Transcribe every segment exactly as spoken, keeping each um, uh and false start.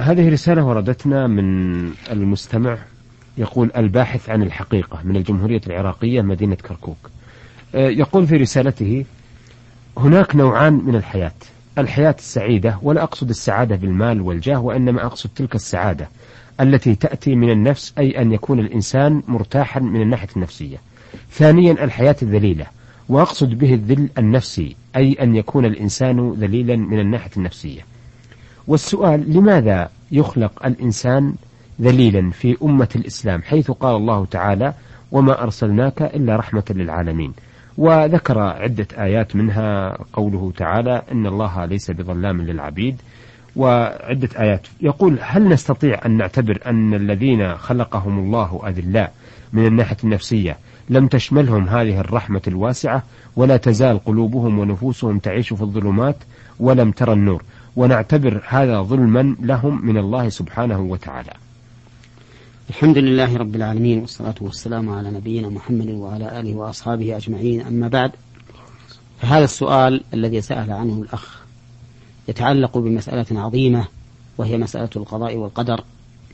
هذه رسالة وردتنا من المستمع، يقول الباحث عن الحقيقة من الجمهورية العراقية مدينة كركوك. يقول في رسالته: هناك نوعان من الحياة، الحياة السعيدة، ولا أقصد السعادة بالمال والجاه، وإنما أقصد تلك السعادة التي تأتي من النفس، أي أن يكون الإنسان مرتاحا من الناحية النفسية. ثانيا الحياة الذليلة، وأقصد به الذل النفسي، أي أن يكون الإنسان ذليلا من الناحية النفسية. والسؤال: لماذا يخلق الإنسان ذليلا في أمة الإسلام، حيث قال الله تعالى: وما أرسلناك إلا رحمة للعالمين؟ وذكر عدة آيات، منها قوله تعالى: إن الله ليس بظلام للعبيد، وعدة آيات. يقول: هل نستطيع أن نعتبر أن الذين خلقهم الله أذلاء من الناحية النفسية لم تشملهم هذه الرحمة الواسعة، ولا تزال قلوبهم ونفوسهم تعيش في الظلمات ولم ترى النور، ونعتبر هذا ظلما لهم من الله سبحانه وتعالى؟ الحمد لله رب العالمين، والصلاة والسلام على نبينا محمد وعلى آله وأصحابه أجمعين. أما بعد، فهذا السؤال الذي سأل عنه الأخ يتعلق بمسألة عظيمة، وهي مسألة القضاء والقدر،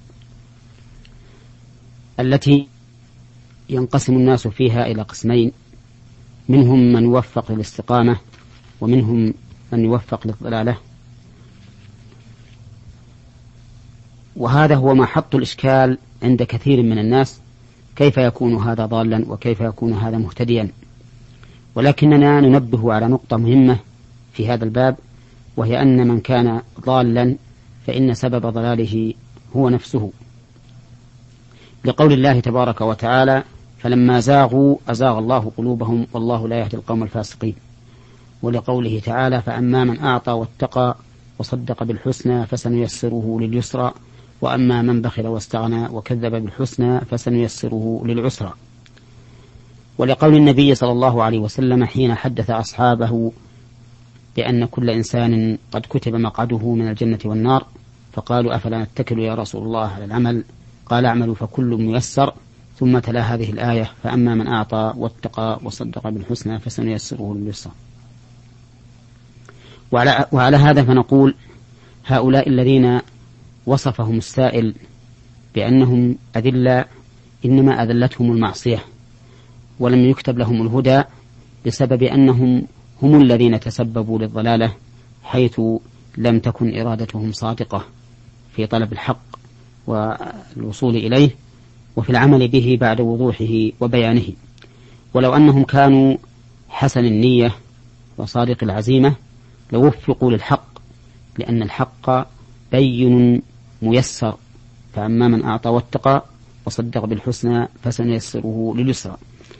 التي ينقسم الناس فيها إلى قسمين: منهم من يوفق للاستقامة، ومنهم من يوفق للضلالة. وهذا هو محط الإشكال عند كثير من الناس، كيف يكون هذا ضالا وكيف يكون هذا مهتديا. ولكننا ننبه على نقطة مهمة في هذا الباب، وهي أن من كان ضالا فإن سبب ضلاله هو نفسه، لقول الله تبارك وتعالى: فلما زاغوا أزاغ الله قلوبهم والله لا يهدي القوم الفاسقين. ولقوله تعالى: فأما من أعطى واتقى وصدق بالحسنى فسنيسره لليسرى، وأما من بخل واستغنى وكذب بالحسنى فسنيسره للعسرى. ولقول النبي صلى الله عليه وسلم حين حدث أصحابه بأن كل إنسان قد كتب مقعده من الجنة والنار، فقالوا: أفلا نتكل يا رسول الله على العمل؟ قال: اعملوا فكل ميسر. ثم تلا هذه الآية: فأما من أعطى واتقى وصدق بالحسنى فسنيسره لليسرى. وعلى, وعلى هذا فنقول: هؤلاء الذين وصفهم السائل بأنهم أذلاء إنما أذلتهم المعصية، ولم يكتب لهم الهدى بسبب أنهم هم الذين تسببوا للضلالة، حيث لم تكن إرادتهم صادقة في طلب الحق والوصول إليه وفي العمل به بعد وضوحه وبيانه. ولو أنهم كانوا حسن النية وصادق العزيمة لوفقوا للحق، لأن الحق بين ميسر. فأما من أعطى واتقى وصدق بالحسنى فسنيسره لليسرى.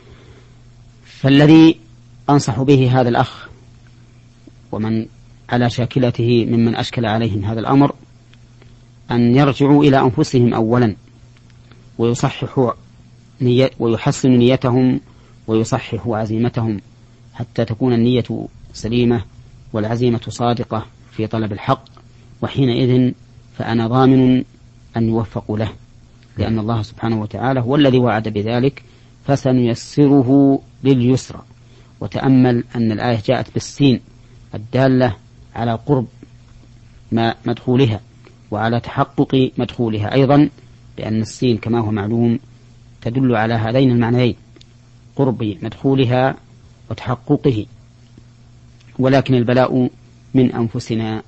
فالذي أنصح به هذا الأخ ومن على شاكلته ممن أشكل عليهم هذا الأمر أن يرجعوا إلى أنفسهم أولا، ويصححوا نية ويحسنوا نيتهم ويصححوا عزيمتهم، حتى تكون النية سليمة والعزيمة صادقة في طلب الحق، وحينئذ فأنا ضامن أن يوفقوا له، لأن الله سبحانه وتعالى هو الذي وعد بذلك: فسنيسره لليسرى. وتأمل أن الآية جاءت بالسين الدالة على قرب ما مدخولها وعلى تحقق مدخولها أيضا، لأن السين كما هو معلوم تدل على هذين المعنيين: قرب مدخولها وتحققه. ولكن البلاء من أنفسنا.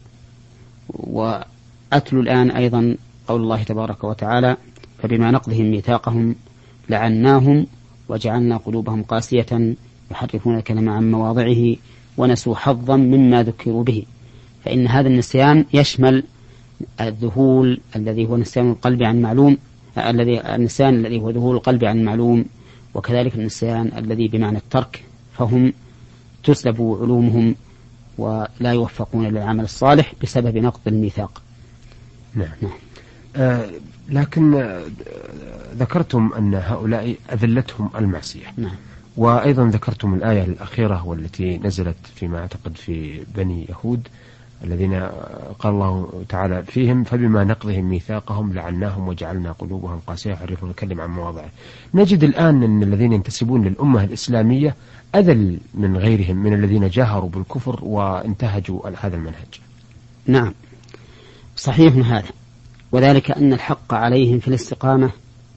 وأتل الآن أيضا قول الله تبارك وتعالى: فبما نقضهم ميثاقهم لعناهم وجعلنا قلوبهم قاسية يحرفون الكلمة عن مواضعه ونسوا حظا مما ذكروا به. فإن هذا النسيان يشمل الذهول الذي هو نسيان القلب عن معلوم، الذي النسيان الذي هو ذهول القلب عن معلوم، وكذلك النسيان الذي بمعنى الترك، فهم تسلب علومهم ولا يوفقون للعمل الصالح بسبب نقض الميثاق. نعم. نعم. آه لكن آه ذكرتم أن هؤلاء أذلتهم المعصية. نعم. وأيضا ذكرتم الآية الأخيرة والتي نزلت فيما أعتقد في بني يهود، الذين قال الله تعالى فيهم: فبما نقضهم ميثاقهم لعناهم وجعلنا قلوبهم قاسية يحرفون الكلم عن مواضعه. نجد الآن أن الذين ينتسبون للأمة الإسلامية أذل من غيرهم من الذين جاهروا بالكفر وانتهجوا هذا المنهج. نعم، صحيح هذا. وذلك أن الحق عليهم في الاستقامة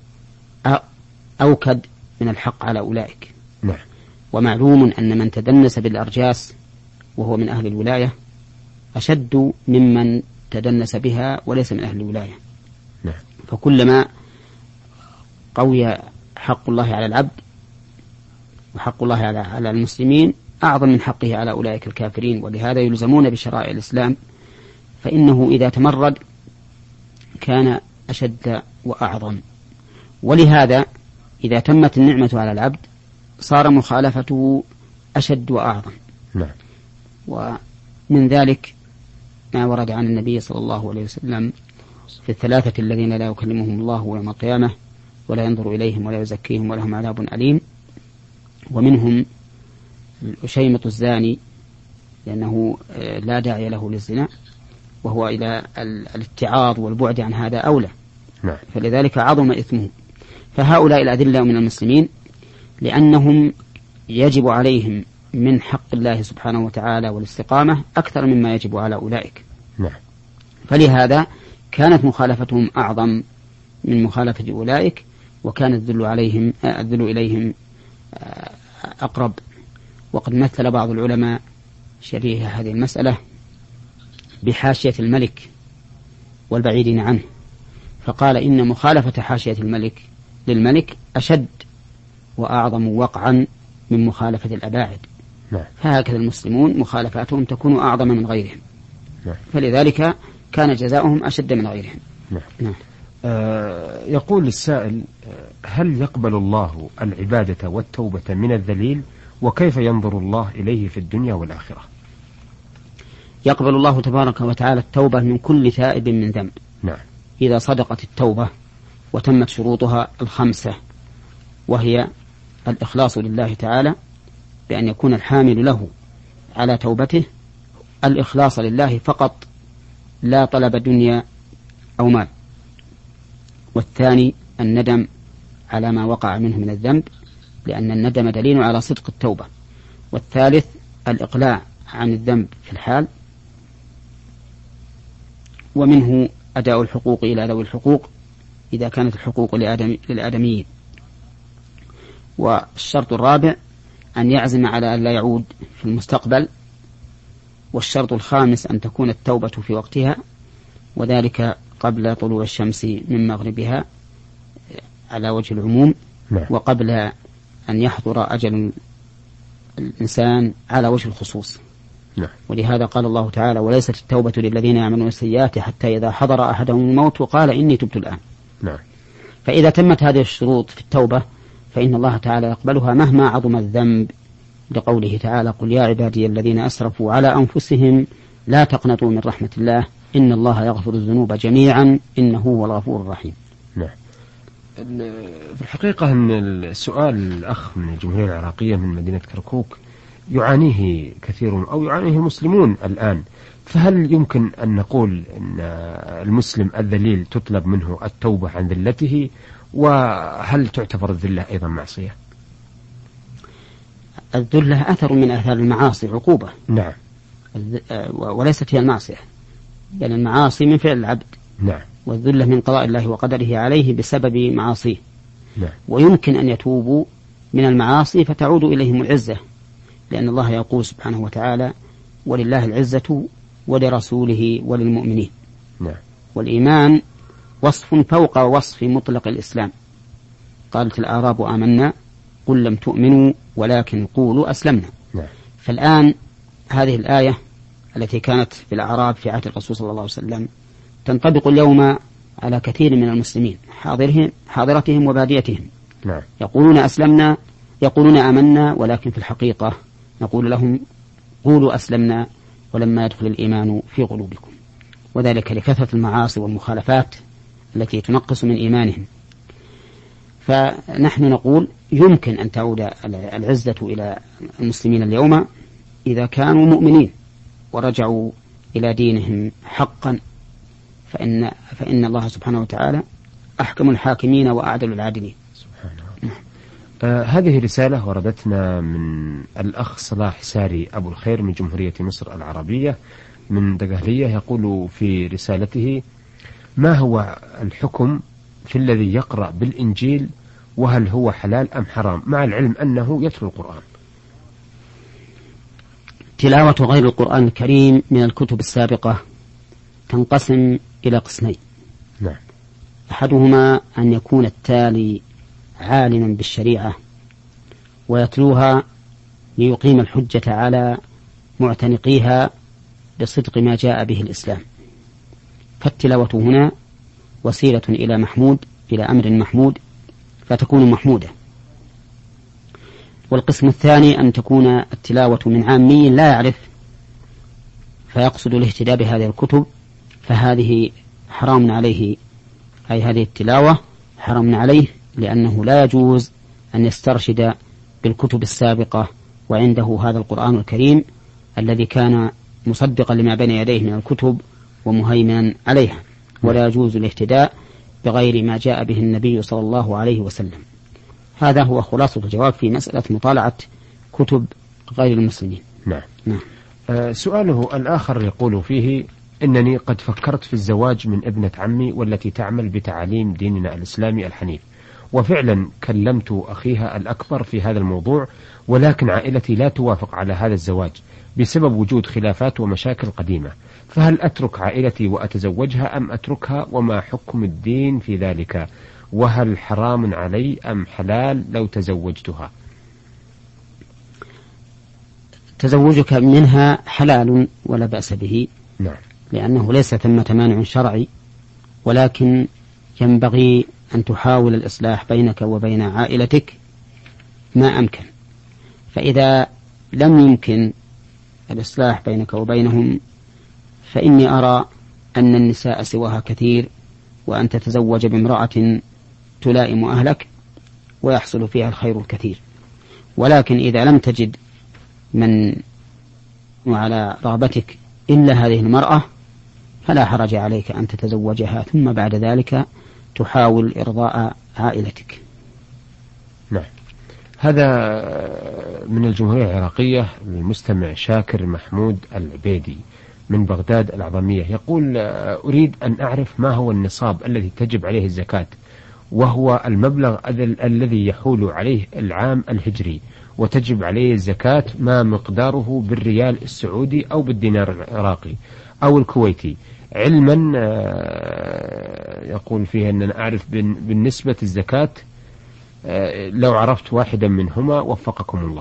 أوكد من الحق على أولئك. نعم. ومعلوم أن من تدنس بالأرجاس وهو من أهل الولاية أشد ممن تدنس بها وليس من أهل الولاية. نعم. فكلما قوي حق الله على العبد وحق الله على على المسلمين أعظم من حقه على أولئك الكافرين، ولهذا يلزمون بشرائع الإسلام، فإنه إذا تمرد كان أشد وأعظم. ولهذا إذا تمت النعمة على العبد صار مخالفته أشد وأعظم. نعم. ومن ذلك ما ورد عن النبي صلى الله عليه وسلم في الثلاثة الذين لا يكلمهم الله يوم القيامة ولا ينظر إليهم ولا يزكيهم ولهم عذاب أليم، ومنهم الأشيمط الزاني لأنه لا داعي له للزنا، وهو إلى الاتعاظ والبعد عن هذا أولى. نعم. فلذلك عظم إثمه. فهؤلاء الأذلة من المسلمين لأنهم يجب عليهم من حق الله سبحانه وتعالى والاستقامة أكثر مما يجب على أولئك. نعم. فلهذا كانت مخالفتهم أعظم من مخالفة أولئك، وكان الذل عليهم الذل إليهم أقرب. وقد مثل بعض العلماء شريحة هذه المسألة بحاشية الملك والبعيدين عنه، فقال إن مخالفة حاشية الملك للملك أشد وأعظم وقعا من مخالفة الأباعد. نعم. فهكذا المسلمون مخالفاتهم تكون أعظم من غيرهم. نعم. فلذلك كان جزاؤهم أشد من غيرهم. نعم. نعم. آه يقول السائل: هل يقبل الله العبادة والتوبة من الذليل؟ وكيف ينظر الله إليه في الدنيا والآخرة؟ يقبل الله تبارك وتعالى التوبة من كل تائب من ذنب. نعم. إذا صدقت التوبة وتمت شروطها الخمسة، وهي الإخلاص لله تعالى بأن يكون الحامل له على توبته الإخلاص لله فقط لا طلب دنيا أو مال، والثاني الندم على ما وقع منه من الذنب لأن الندم دليل على صدق التوبة، والثالث الإقلاع عن الذنب في الحال، ومنه أداء الحقوق إلى ذوي الحقوق إذا كانت الحقوق للآدميين. والشرط الرابع أن يعزم على أن لا يعود في المستقبل. والشرط الخامس أن تكون التوبة في وقتها، وذلك قبل طلوع الشمس من مغربها على وجه العموم. نعم. وقبل أن يحضر أجل الإنسان على وجه الخصوص. نعم. ولهذا قال الله تعالى: وليست التوبة للذين يعملون السيئات حتى إذا حضر أحدهم الموت وقال إني تبت الآن. نعم. فإذا تمت هذه الشروط في التوبة فإن الله تعالى يقبلها مهما عظم الذنب، لقوله تعالى: قل يا عبادي الذين أسرفوا على أنفسهم لا تقنطوا من رحمة الله إن الله يغفر الذنوب جميعا إنه هو الغفور الرحيم. نعم. في الحقيقة أن السؤال الأخ من الجمهورية العراقية من مدينة كركوك يعانيه كثير أو يعانيه المسلمون الآن، فهل يمكن أن نقول أن المسلم الذليل تطلب منه التوبة عن ذلته؟ وهل تعتبر الذلة أيضا معصية؟ الذلة أثر من آثار المعاصي، عقوبة. نعم. وليست هي المعصية، لأن يعني المعاصي من فعل العبد. نعم. والذلة من قضاء الله وقدره عليه بسبب معاصيه. نعم. ويمكن أن يتوبوا من المعاصي فتعود إليهم العزة، لأن الله يقول سبحانه وتعالى: ولله العزة ولرسوله وللمؤمنين. نعم. والإيمان وصف فوق وصف مطلق الإسلام. قالت الأعراب آمنا قل لم تؤمنوا ولكن قولوا أسلمنا. نعم. فالآن هذه الآية التي كانت في الأعراب في عهد الرسول صلى الله عليه وسلم تنطبق اليوم على كثير من المسلمين حاضرهم حاضرتهم وباديتهم. نعم. يقولون أسلمنا، يقولون آمنا، ولكن في الحقيقة نقول لهم قولوا أسلمنا ولما يدخل الإيمان في قلوبكم، وذلك لكثرة المعاصي والمخالفات التي تنقص من إيمانهم. فنحن نقول يمكن أن تعود العزة إلى المسلمين اليوم إذا كانوا مؤمنين ورجعوا إلى دينهم حقا، فإن, فإن الله سبحانه وتعالى أحكم الحاكمين وأعدل العادلين. سبحانه. آه هذه رسالة وردتنا من الأخ صلاح ساري أبو الخير من جمهورية مصر العربية من دقهلية، يقول في رسالته: ما هو الحكم في الذي يقرأ بالإنجيل، وهل هو حلال أم حرام، مع العلم أنه يتلو القرآن؟ تلاوة غير القرآن الكريم من الكتب السابقة تنقسم إلى قسمين. نعم. أحدهما أن يكون التالي عالما بالشريعة ويتلوها ليقيم الحجة على معتنقيها بصدق ما جاء به الإسلام، فالتلاوة هنا وسيلة إلى محمود إلى أمر محمود فتكون محمودة. والقسم الثاني أن تكون التلاوة من عامي لا يعرف فيقصد الاهتداء بهذه الكتب، فهذه حرام عليه، أي هذه التلاوة حرام عليه، لأنه لا يجوز أن يسترشد بالكتب السابقة وعنده هذا القرآن الكريم الذي كان مصدقا لما بين يديه من الكتب ومهيمنا عليها، ولا يجوز الاهتداء بغير ما جاء به النبي صلى الله عليه وسلم. هذا هو خلاصة الجواب في مسألة مطالعة كتب غير المسلمين. نعم. نعم. آه سؤاله الآخر يقول فيه: إنني قد فكرت في الزواج من ابنة عمي والتي تعمل بتعاليم ديننا الإسلامي الحنيف، وفعلا كلمت أخيها الأكبر في هذا الموضوع، ولكن عائلتي لا توافق على هذا الزواج بسبب وجود خلافات ومشاكل قديمة، فهل أترك عائلتي وأتزوجها أم أتركها، وما حكم الدين في ذلك، وهل حرام علي أم حلال لو تزوجتها؟ تزوجك منها حلال ولا بأس به. نعم. لأنه ليس ثمة مانع شرعي، ولكن ينبغي أن تحاول الإصلاح بينك وبين عائلتك ما أمكن، فإذا لم يمكن الإصلاح بينك وبينهم فإني أرى أن النساء سواها كثير، وأن تتزوج بامرأة تلائم أهلك ويحصل فيها الخير الكثير. ولكن إذا لم تجد من وعلى رغبتك إلا هذه المرأة فلا حرج عليك أن تتزوجها، ثم بعد ذلك تحاول إرضاء عائلتك. نعم. هذا من الجمهورية العراقية المستمع شاكر محمود العبيدي من بغداد العظمية، يقول: أريد أن أعرف ما هو النصاب الذي تجب عليه الزكاة، وهو المبلغ الذي يحول عليه العام الهجري، وتجب عليه الزكاة ما مقداره بالريال السعودي أو بالدينار العراقي أو الكويتي، علما يقول فيه أن أنا أعرف بالنسبة الزكاة لو عرفت واحدا منهما وفقكم الله.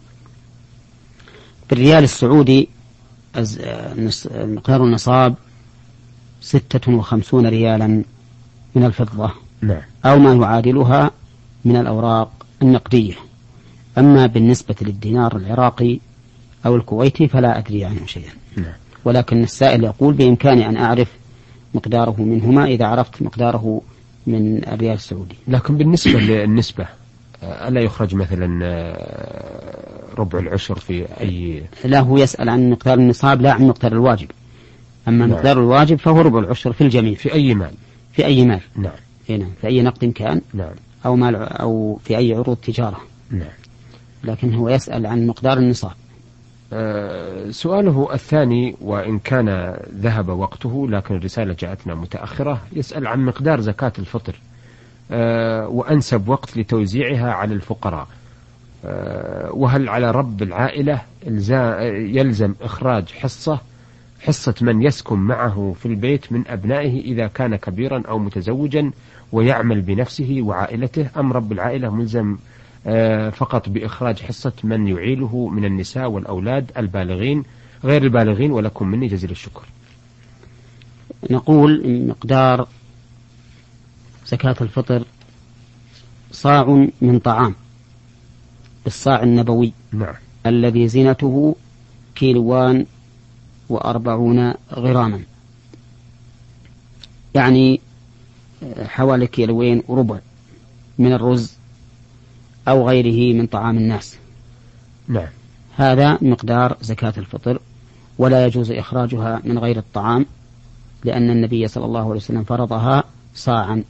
بالريال السعودي مقدار النصاب ستة وخمسون ريالا من الفضة. نعم. أو ما يعادلها من الأوراق النقدية. أما بالنسبة للدينار العراقي أو الكويتي فلا أدري عنه شيئا. نعم. ولكن السائل يقول بإمكاني أن أعرف مقداره منهما إذا عرفت مقداره من الريال السعودي. لكن بالنسبة للنسبة ألا يخرج مثلا ربع العشر في أي؟ لا، هو يسأل عن مقدار النصاب لا عن مقدار الواجب. أما نعم. مقدار الواجب فهو ربع العشر في الجميع. في أي مال؟ في أي مال. نعم. هنا في أي نقد كان. نعم. أو مال أو في أي عروض تجارة. نعم. لكن هو يسأل عن مقدار النصاب. أه سؤاله الثاني، وإن كان ذهب وقته لكن الرسالة جاءتنا متأخرة، يسأل عن مقدار زكاة الفطر أه وأنسب وقت لتوزيعها على الفقراء، أه وهل على رب العائلة يلزم إخراج حصة حصة من يسكن معه في البيت من أبنائه إذا كان كبيرا أو متزوجا ويعمل بنفسه وعائلته، أم رب العائلة ملزم فقط بإخراج حصة من يعيله من النساء والأولاد البالغين غير البالغين؟ ولكم مني جزيل الشكر. نقول إن مقدار زكاة الفطر صاع من طعام بالصاع النبوي. نعم. الذي زينته كيلوان وأربعون غراما، يعني حوالي كيلوين وربع من الرز أو غيره من طعام الناس. نعم. هذا مقدار زكاة الفطر، ولا يجوز إخراجها من غير الطعام، لأن النبي صلى الله عليه وسلم فرضها صاعا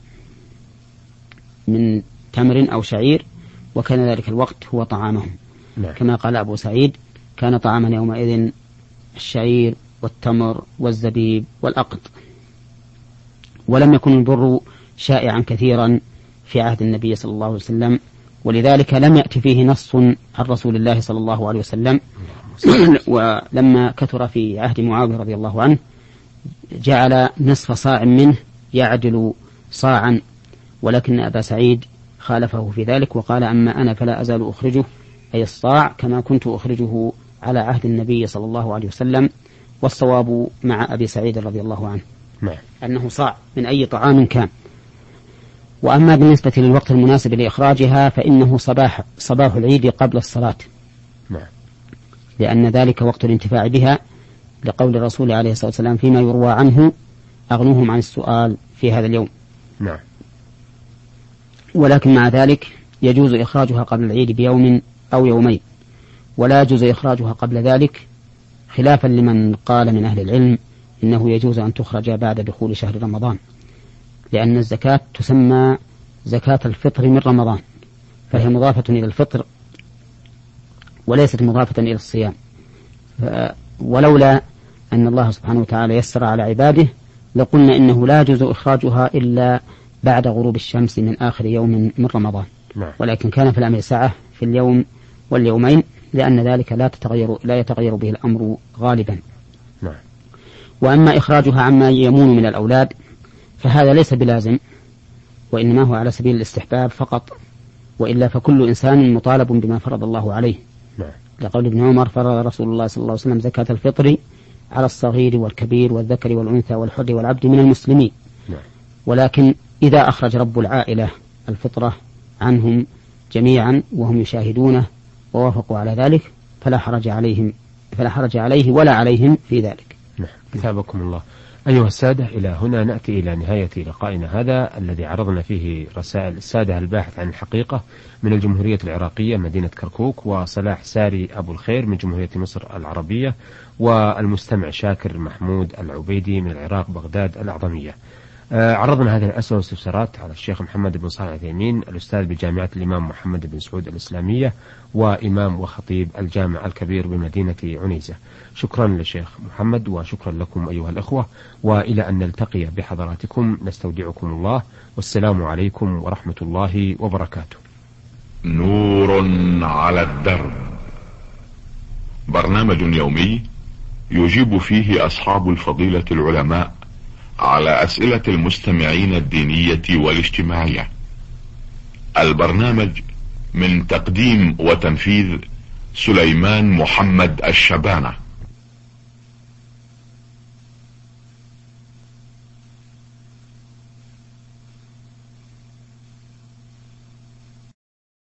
من تمر أو شعير، وكان ذلك الوقت هو طعامهم. نعم. كما قال أبو سعيد: كان طعاما يومئذ الشعير والتمر والزبيب والأقط. ولم يكن البر شائعا كثيرا في عهد النبي صلى الله عليه وسلم، ولذلك لم يأتي فيه نص عن رسول الله صلى الله عليه وسلم. ولما كثر في عهد معاوية رضي الله عنه جعل نصف صاع منه يعدل صاعا، ولكن أبا سعيد خالفه في ذلك وقال: أما أنا فلا أزال أخرجه، أي الصاع، كما كنت أخرجه على عهد النبي صلى الله عليه وسلم. والصواب مع أبي سعيد رضي الله عنه نعم. أنه صاع من أي طعام كان. وأما بالنسبة للوقت المناسب لإخراجها فإنه صباح صباح العيد قبل الصلاة، نعم. لأن ذلك وقت الانتفاع بها، لقول الرسول عليه الصلاة والسلام فيما يروى عنه: أغنوهم عن السؤال في هذا اليوم. نعم. ولكن مع ذلك يجوز إخراجها قبل العيد بيوم أو يومين، ولا يجوز إخراجها قبل ذلك، خلافا لمن قال من أهل العلم إنه يجوز أن تخرج بعد دخول شهر رمضان، لأن الزكاة تسمى زكاة الفطر من رمضان، فهي مضافة إلى الفطر وليست مضافة إلى الصيام. ولولا أن الله سبحانه وتعالى يسر على عباده لقلنا إنه لا يجوز إخراجها إلا بعد غروب الشمس من آخر يوم من رمضان. نعم. ولكن كان في الأمر سعة في اليوم واليومين، لأن ذلك لا تتغير لا يتغير به الأمر غالبا. نعم. وأما إخراجها عما يمون من الأولاد فهذا ليس بلازم، وإنما هو على سبيل الاستحباب فقط، وإلا فكل إنسان مطالب بما فرض الله عليه. نعم. لقول ابن عمر: فرض رسول الله صلى الله عليه وسلم زكاة الفطر على الصغير والكبير والذكر والأنثى والحر والعبد من المسلمين. نعم. ولكن إذا أخرج رب العائلة الفطرة عنهم جميعا وهم يشاهدونه ووافقوا على ذلك فلا حرج عليهم فلا حرج عليه ولا عليهم في ذلك. نعم. كتابكم الله. أيها السادة، إلى هنا نأتي إلى نهاية لقائنا هذا الذي عرضنا فيه رسائل السادة الباحث عن الحقيقة من الجمهورية العراقية مدينة كركوك، وصلاح ساري أبو الخير من جمهورية مصر العربية، والمستمع شاكر محمود العبيدي من العراق بغداد الأعظمية. آه عرضنا هذه الأسئلة والاستفسارات على الشيخ محمد بن صالح العثيمين، الأستاذ بجامعة الإمام محمد بن سعود الإسلامية، وإمام وخطيب الجامع الكبير بمدينة عنيزة. شكرا للشيخ محمد، وشكرا لكم أيها الأخوة، وإلى أن نلتقي بحضراتكم نستودعكم الله، والسلام عليكم ورحمة الله وبركاته. نور على الدرب، برنامج يومي يجيب فيه أصحاب الفضيلة العلماء على أسئلة المستمعين الدينية والاجتماعية. البرنامج من تقديم وتنفيذ سليمان محمد الشبانة.